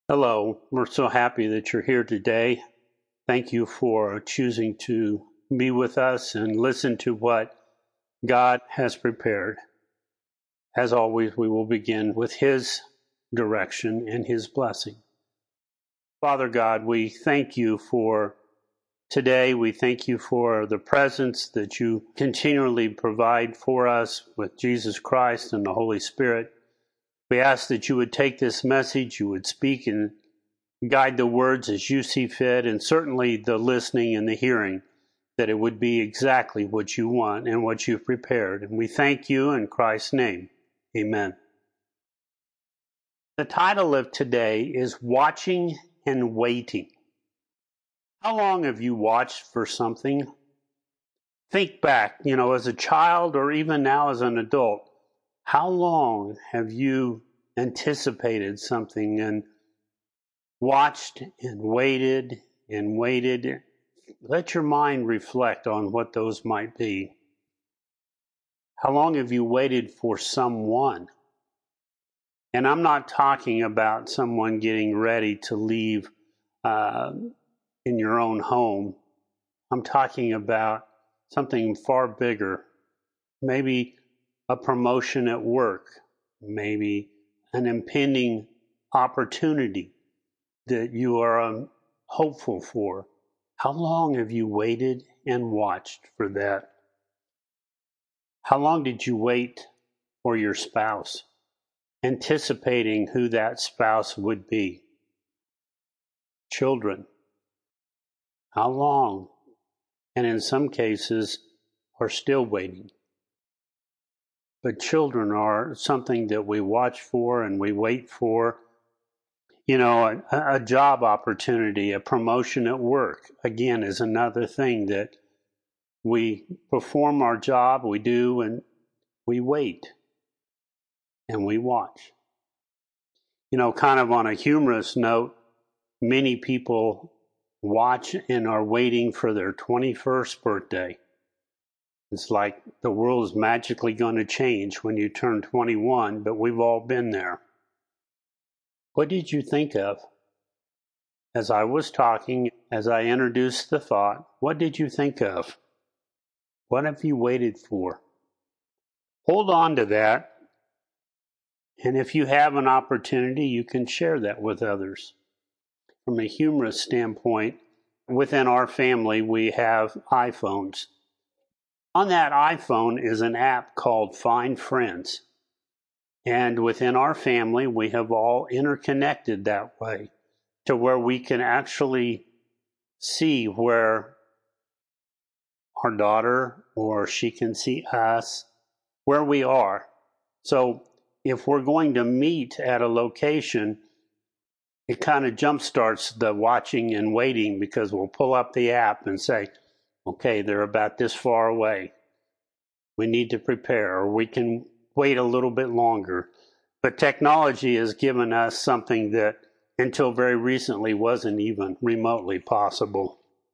Hello, we're so happy that you're here today. Thank you for choosing to be with us and listen to what God has prepared. As always, we will begin with His direction and His blessing. Father God, we thank you for today. We thank you for the presence that you continually provide for us with Jesus Christ and the Holy Spirit. We ask that you would take this message, you would speak and guide the words as you see fit, and certainly the listening and the hearing, that it would be exactly what you want and what you've prepared. And we thank you in Christ's name. Amen. The title of today is Watching and Waiting. How long have you watched for something? Think back, as a child or even now as an adult, how long have you anticipated something and watched and waited and waited? Let your mind reflect on what those might be. How long have you waited for someone? And I'm not talking about someone getting ready to leave in your own home. I'm talking about something far bigger. Maybe a promotion at work. Maybe an impending opportunity that you are hopeful for. How long have you waited and watched for that? How long did you wait for your spouse, anticipating who that spouse would be? Children, how long? And in some cases, are still waiting. But children are something that we watch for and we wait for. A job opportunity, a promotion at work, again, is another thing that we perform our job, we do, and we wait and we watch. Kind of on a humorous note, many people watch and are waiting for their 21st birthday. It's like the world is magically going to change when you turn 21, but we've all been there. What did you think of? As I was talking, as I introduced the thought, what did you think of? What have you waited for? Hold on to that. And if you have an opportunity, you can share that with others. From a humorous standpoint, within our family, we have iPhones. On that iPhone is an app called Find Friends. And within our family, we have all interconnected that way to where we can actually see where our daughter, or she can see us, where we are. So if we're going to meet at a location, it kind of jumpstarts the watching and waiting, because we'll pull up the app and say, okay, they're about this far away. We need to prepare, or we can wait a little bit longer. But technology has given us something that until very recently wasn't even remotely possible.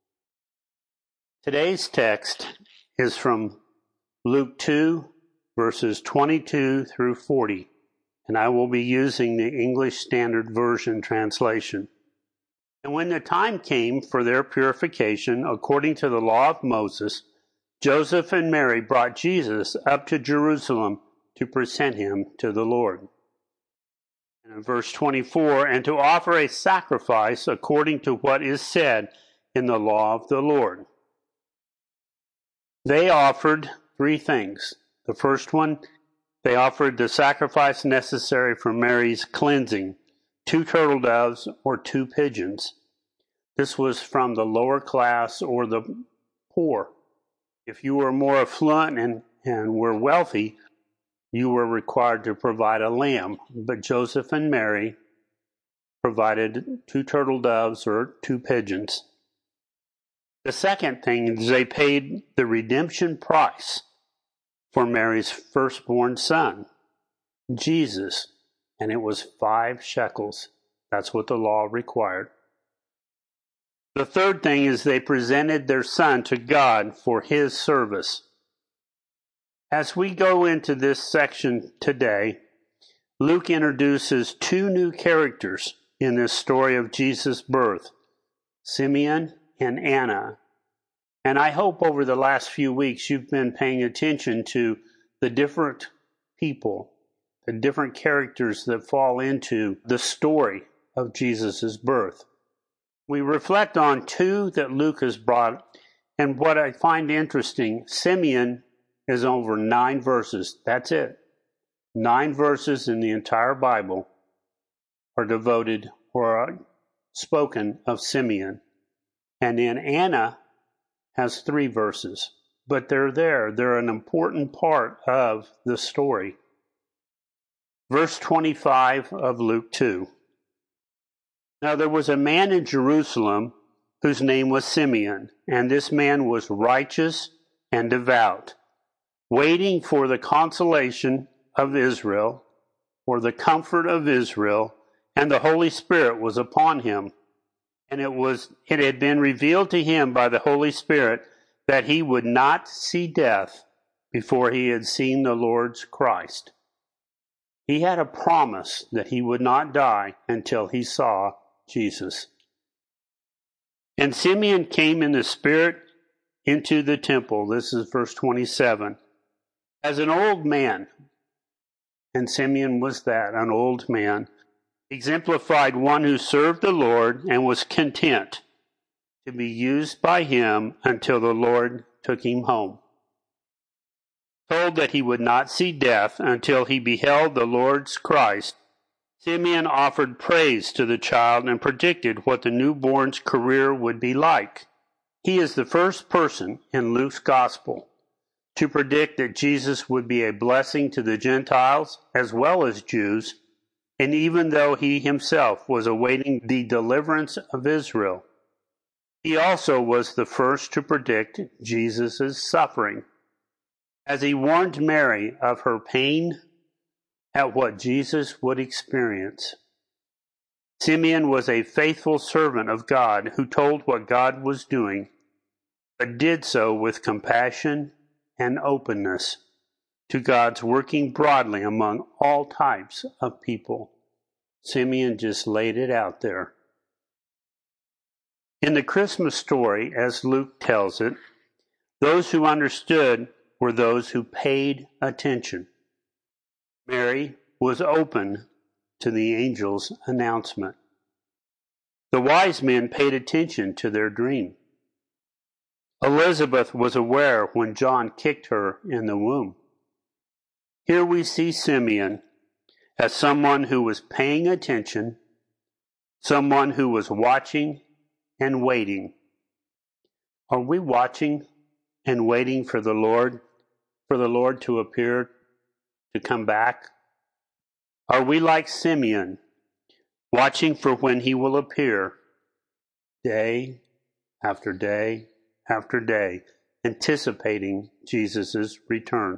Today's text is from Luke 2, verses 22 through 40, and I will be using the English Standard Version translation. And when the time came for their purification, according to the law of Moses, Joseph and Mary brought Jesus up to Jerusalem to present him to the Lord. And in verse 24, and to offer a sacrifice according to what is said in the law of the Lord. They offered three things. The first one, they offered the sacrifice necessary for Mary's cleansing, 2 turtle doves or 2 pigeons. This was from the lower class or the poor. If you were more affluent and were wealthy, you were required to provide a lamb. But Joseph and Mary provided 2 turtle doves or 2 pigeons. The second thing is they paid the redemption price for Mary's firstborn son, Jesus, and it was 5 shekels. That's what the law required. The third thing is they presented their son to God for his service. As we go into this section today, Luke introduces 2 new characters in this story of Jesus' birth, Simeon and Anna. And I hope over the last few weeks you've been paying attention to the different people, the different characters that fall into the story of Jesus' birth. We reflect on two that Luke has brought, and what I find interesting, Simeon is over 9 verses. That's it. 9 verses in the entire Bible are devoted or are spoken of Simeon. And then Anna has 3 verses, but they're there. They're an important part of the story. Verse 25 of Luke 2. Now there was a man in Jerusalem whose name was Simeon, and this man was righteous and devout, waiting for the consolation of Israel, or the comfort of Israel, and the Holy Spirit was upon him. And it had been revealed to him by the Holy Spirit that he would not see death before he had seen the Lord's Christ. He had a promise that he would not die until he saw Jesus. And Simeon came in the Spirit into the temple. This is verse 27. As an old man, and Simeon was that, an old man, exemplified one who served the Lord and was content to be used by him until the Lord took him home. Told that he would not see death until he beheld the Lord's Christ, Simeon offered praise to the child and predicted what the newborn's career would be like. He is the first person in Luke's gospel to predict that Jesus would be a blessing to the Gentiles as well as Jews, and even though he himself was awaiting the deliverance of Israel, he also was the first to predict Jesus' suffering, as he warned Mary of her pain at what Jesus would experience. Simeon was a faithful servant of God who told what God was doing, but did so with compassion and openness to God's working broadly among all types of people. Simeon just laid it out there. In the Christmas story, as Luke tells it, those who understood were those who paid attention. Mary was open to the angel's announcement. The wise men paid attention to their dream. Elizabeth was aware when John kicked her in the womb. Here we see Simeon as someone who was paying attention, someone who was watching and waiting. Are we watching and waiting for the Lord to appear, to come back? Are we like Simeon, watching for when he will appear, day after day after day, anticipating Jesus' return?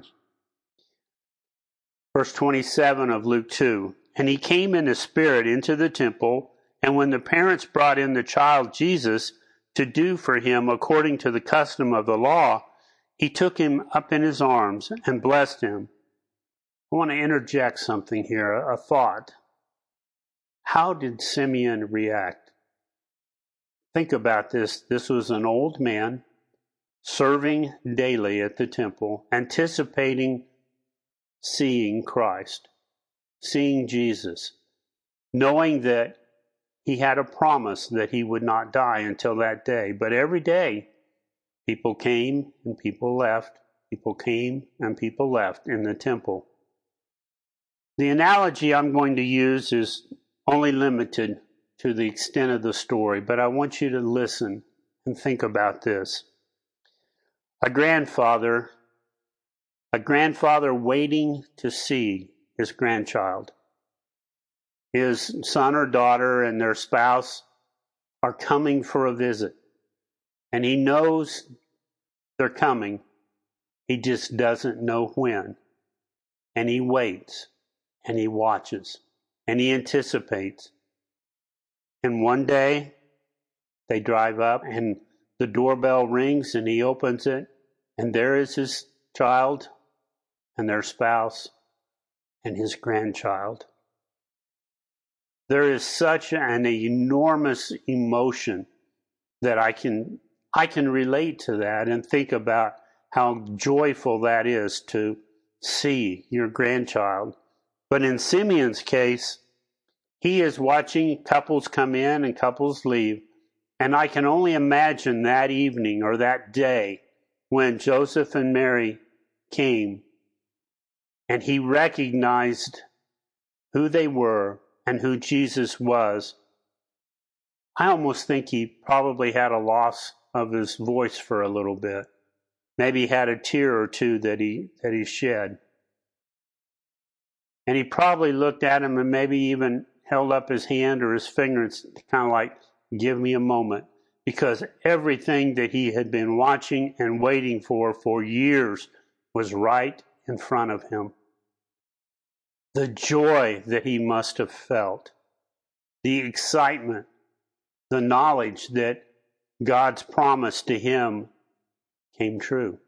Verse 27 of Luke 2, and he came in the Spirit into the temple, and when the parents brought in the child Jesus to do for him according to the custom of the law, he took him up in his arms and blessed him. I want to interject something here, a thought. How did Simeon react? Think about this. This was an old man serving daily at the temple, anticipating seeing Christ, seeing Jesus, knowing that he had a promise that he would not die until that day. But every day, people came and people left. People came and people left in the temple. The analogy I'm going to use is only limited to the extent of the story, but I want you to listen and think about this. A grandfather waiting to see his grandchild. His son or daughter and their spouse are coming for a visit, and he knows they're coming. He just doesn't know when. And he waits, and he watches, and he anticipates. And one day, they drive up, and the doorbell rings, and he opens it, and there is his child, and their spouse, and his grandchild. There is such an enormous emotion that I can relate to that and think about how joyful that is to see your grandchild. But in Simeon's case, he is watching couples come in and couples leave. And I can only imagine that evening or that day when Joseph and Mary came and he recognized who they were and who Jesus was. I almost think he probably had a loss of his voice for a little bit. Maybe he had a tear or two that he shed. And he probably looked at him and maybe even held up his hand or his fingers, kind of like, give me a moment. Because everything that he had been watching and waiting for years was right in front of him. The joy that he must have felt, the excitement, the knowledge that God's promise to him came true.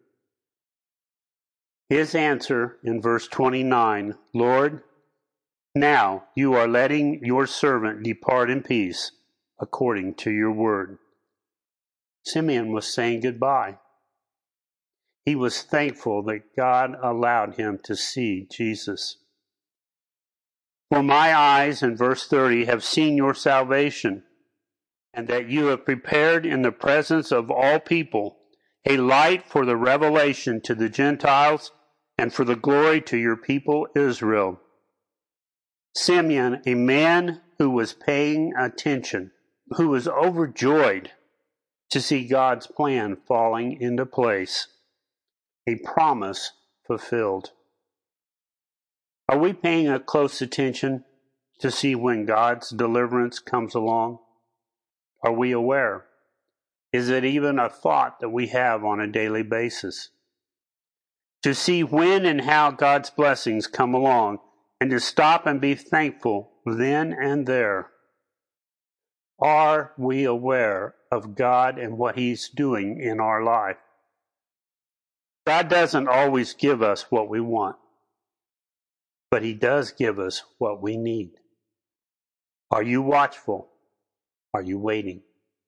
His answer in verse 29, Lord, now you are letting your servant depart in peace according to your word. Simeon was saying goodbye. He was thankful that God allowed him to see Jesus. For my eyes, in verse 30, have seen your salvation, and that you have prepared in the presence of all people a light for the revelation to the Gentiles and for the glory to your people Israel. Simeon, a man who was paying attention, who was overjoyed to see God's plan falling into place, a promise fulfilled. Are we paying a close attention to see when God's deliverance comes along? Are we aware? Is it even a thought that we have on a daily basis? To see when and how God's blessings come along and to stop and be thankful then and there. Are we aware of God and what He's doing in our life? God doesn't always give us what we want, but He does give us what we need. Are you watchful? Are you waiting?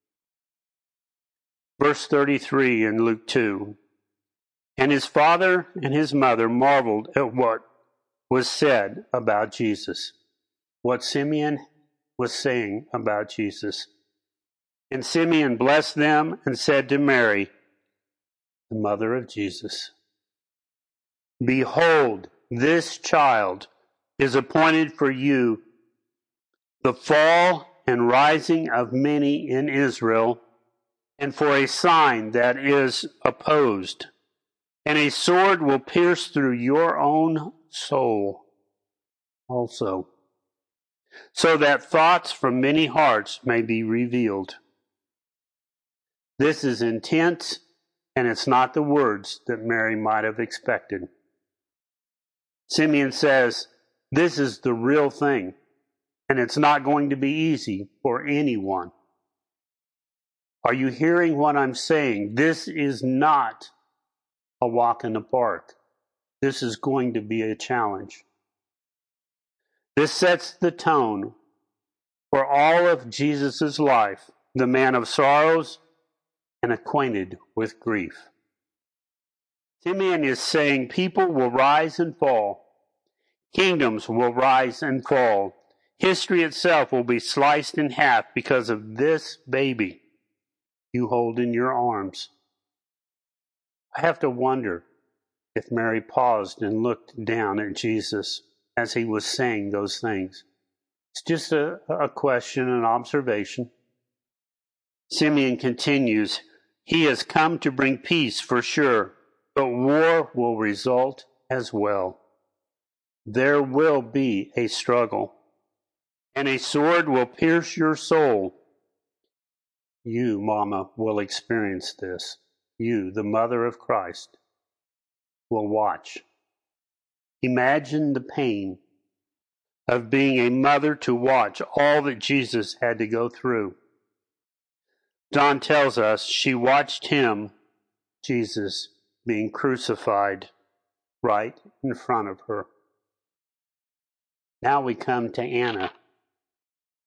Verse 33 in Luke 2. And his father and his mother marveled at what was said about Jesus, what Simeon was saying about Jesus. And Simeon blessed them and said to Mary, the mother of Jesus, behold, this child is appointed for you the fall and rising of many in Israel, and for a sign that is opposed. And a sword will pierce through your own soul also, so that thoughts from many hearts may be revealed. This is intense, and it's not the words that Mary might have expected. Simeon says, this is the real thing, and it's not going to be easy for anyone. Are you hearing what I'm saying? This is not a walk in the park. This is going to be a challenge. This sets the tone for all of Jesus' life, the man of sorrows and acquainted with grief. Simeon is saying people will rise and fall. Kingdoms will rise and fall. History itself will be sliced in half because of this baby you hold in your arms. I have to wonder if Mary paused and looked down at Jesus as he was saying those things. It's just a question, an observation. Simeon continues, he has come to bring peace for sure, but war will result as well. There will be a struggle, and a sword will pierce your soul. You, Mama, will experience this. You, the mother of Christ, will watch. Imagine the pain of being a mother to watch all that Jesus had to go through. John tells us she watched him, Jesus, being crucified right in front of her. Now we come to Anna.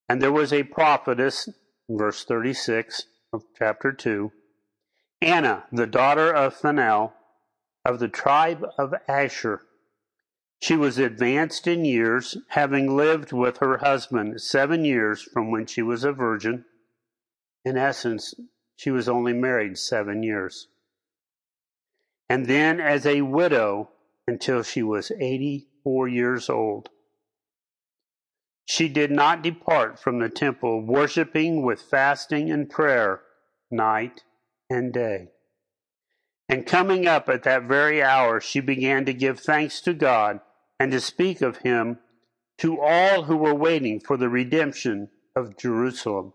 And there was a prophetess, verse 36 of chapter 2, Anna, the daughter of Phanuel, of the tribe of Asher. She was advanced in years, having lived with her husband 7 years from when she was a virgin. In essence, she was only married 7 years. And then as a widow until she was 84 years old. She did not depart from the temple, worshiping with fasting and prayer night and day. And coming up at that very hour, she began to give thanks to God and to speak of him to all who were waiting for the redemption of Jerusalem.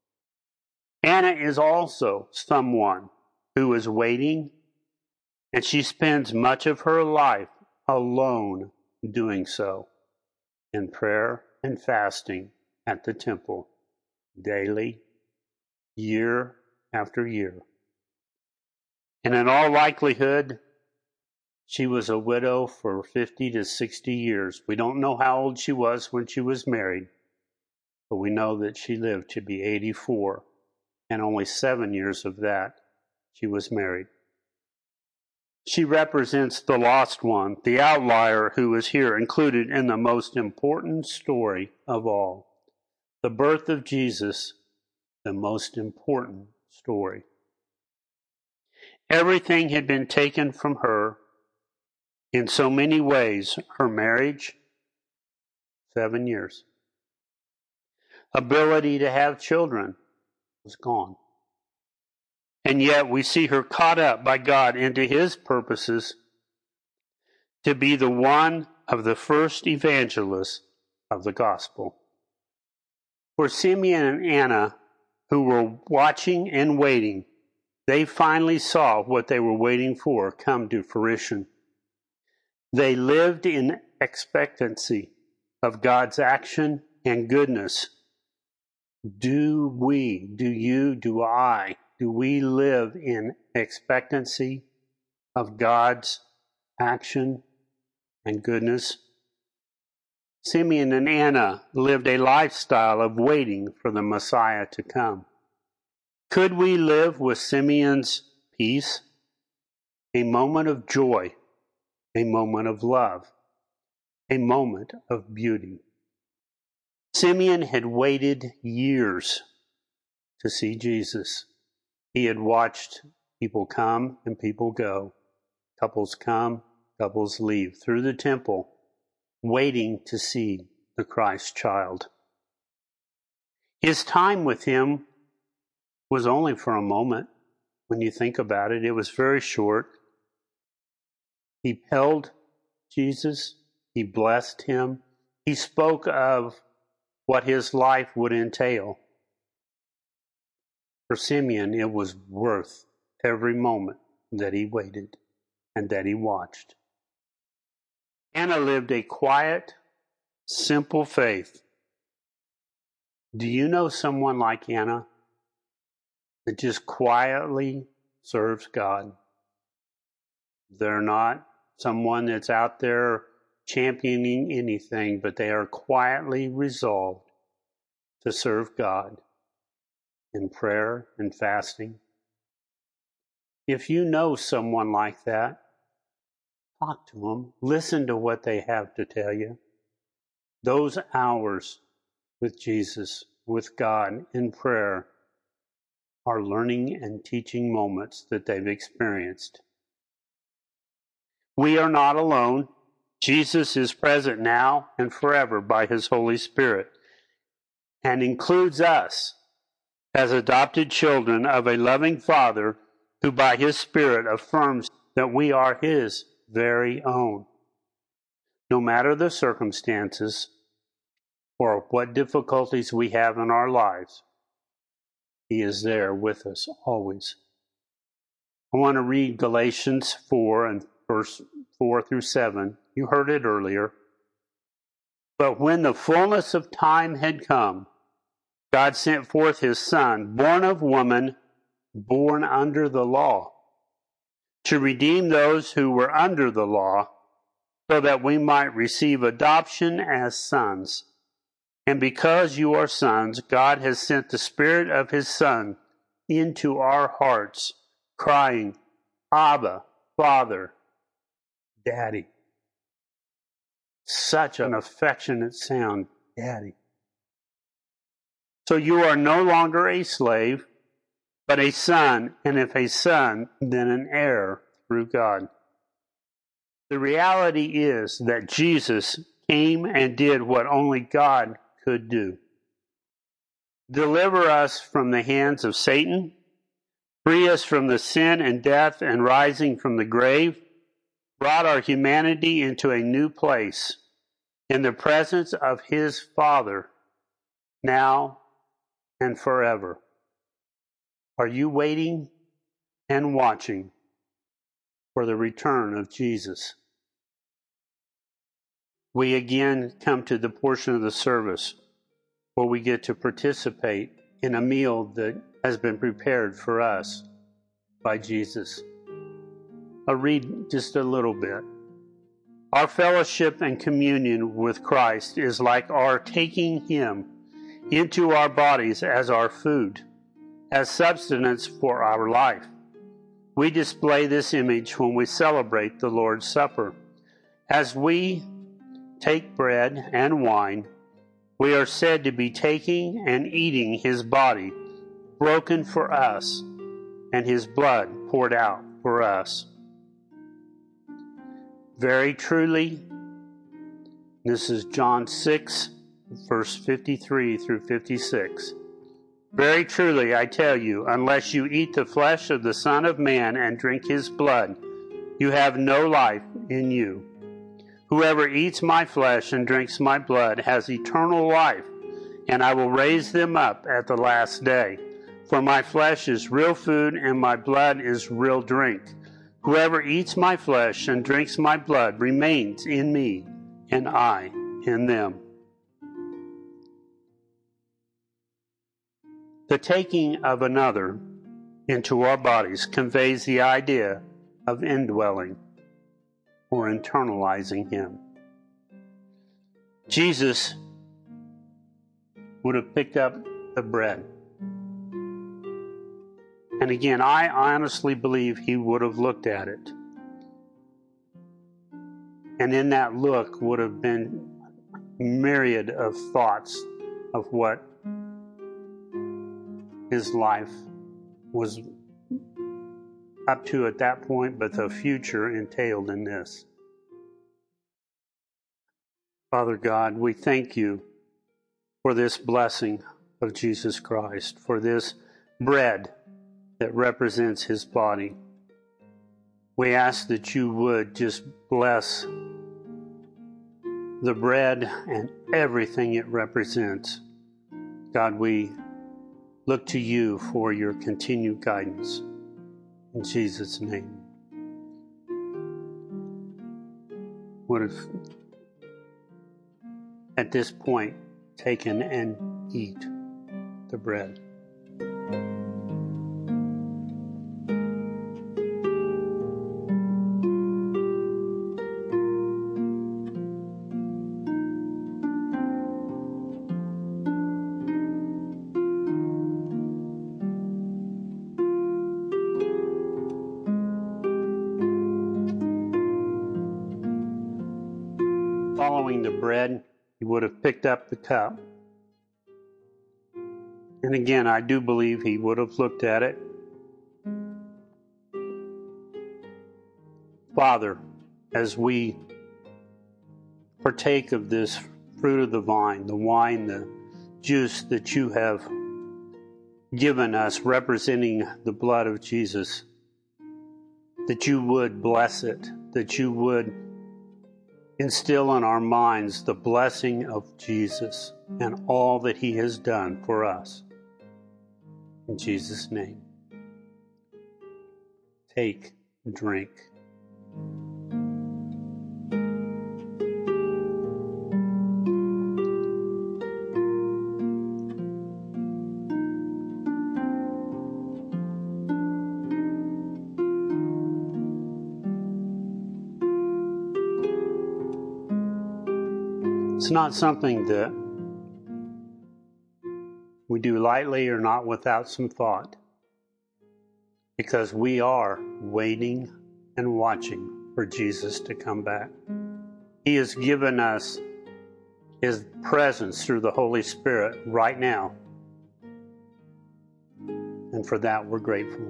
Anna is also someone who is waiting, and she spends much of her life alone doing so, in prayer and fasting at the temple, daily, year after year. And in all likelihood, she was a widow for 50 to 60 years. We don't know how old she was when she was married, but we know that she lived to be 84, and only 7 years of that she was married. She represents the lost one, the outlier who is here included in the most important story of all. The birth of Jesus, the most important story. Everything had been taken from her in so many ways. Her marriage, 7 years. Ability to have children was gone. And yet we see her caught up by God into his purposes to be the one of the first evangelists of the gospel. For Simeon and Anna, who were watching and waiting, they finally saw what they were waiting for come to fruition. They lived in expectancy of God's action and goodness. Do we, do you, do I, do we live in expectancy of God's action and goodness? Simeon and Anna lived a lifestyle of waiting for the Messiah to come. Could we live with Simeon's peace? A moment of joy, a moment of love, a moment of beauty. Simeon had waited years to see Jesus. He had watched people come and people go. Couples come, couples leave through the temple, waiting to see the Christ child. His time with him was only for a moment. When you think about it, it was very short. He held Jesus. He blessed him. He spoke of what his life would entail. For Simeon, it was worth every moment that he waited and that he watched. Anna lived a quiet, simple faith. Do you know someone like Anna that just quietly serves God? They're not someone that's out there championing anything, but they are quietly resolved to serve God in prayer and fasting. If you know someone like that, talk to them. Listen to what they have to tell you. Those hours with Jesus, with God in prayer, are learning and teaching moments that they've experienced. We are not alone. Jesus is present now and forever by his Holy Spirit, and includes us as adopted children of a loving Father who by his Spirit affirms that we are his very own. No matter the circumstances or what difficulties we have in our lives, he is there with us always. I want to read Galatians 4 and verse 4 through 7. You heard it earlier. But when the fullness of time had come, God sent forth his Son, born of woman, born under the law, to redeem those who were under the law, so that we might receive adoption as sons. And because you are sons, God has sent the Spirit of His Son into our hearts, crying, Abba, Father, Daddy. Such an affectionate sound, Daddy. So you are no longer a slave, but a son, and if a son, then an heir through God. The reality is that Jesus came and did what only God could do. Deliver us from the hands of Satan, free us from the sin and death and rising from the grave, brought our humanity into a new place in the presence of His Father, now and forever. Are you waiting and watching for the return of Jesus? We again come to the portion of the service where we get to participate in a meal that has been prepared for us by Jesus. I'll read just a little bit. Our fellowship and communion with Christ is like our taking Him into our bodies as our food, as sustenance for our life. We display this image when we celebrate the Lord's Supper. As we take bread and wine, we are said to be taking and eating His body, broken for us, and His blood poured out for us. Very truly, this is John 6, verse 53 through 56. Very truly, I tell you, unless you eat the flesh of the Son of Man and drink His blood, you have no life in you. Whoever eats my flesh and drinks my blood has eternal life, and I will raise them up at the last day. For my flesh is real food, and my blood is real drink. Whoever eats my flesh and drinks my blood remains in me, and I in them. The taking of another into our bodies conveys the idea of indwelling or internalizing Him. Jesus would have picked up the bread. And again, I honestly believe He would have looked at it. And in that look would have been myriad of thoughts of what His life was up to at that point, but the future entailed in this. Father God, we thank You for this blessing of Jesus Christ, for this bread that represents His body. We ask that You would just bless the bread and everything it represents. God, we look to You for Your continued guidance. In Jesus' name. Would have, at this point, taken and eat the bread. Following the bread, He would have picked up the cup. And again, I do believe He would have looked at it. Father, as we partake of this fruit of the vine, the wine, the juice that You have given us representing the blood of Jesus, that You would bless it, that You would instill in our minds the blessing of Jesus and all that He has done for us. In Jesus' name. Take, drink. It's not something that do lightly or not without some thought, because we are waiting and watching for Jesus to come back. He has given us His presence through the Holy Spirit right now, and for that we're grateful.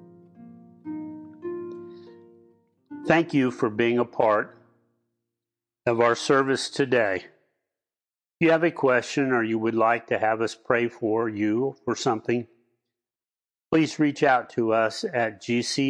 Thank you for being a part of our service today. If you have a question or you would like to have us pray for you for something, please reach out to us at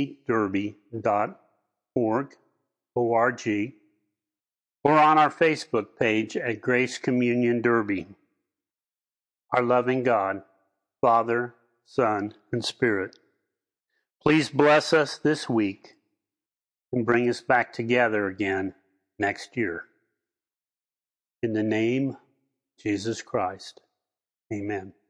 gcderby.org, O-R-G, or on our Facebook page at Grace Communion Derby. Our loving God, Father, Son, and Spirit, please bless us this week and bring us back together again next year. In the name of Jesus Christ, amen.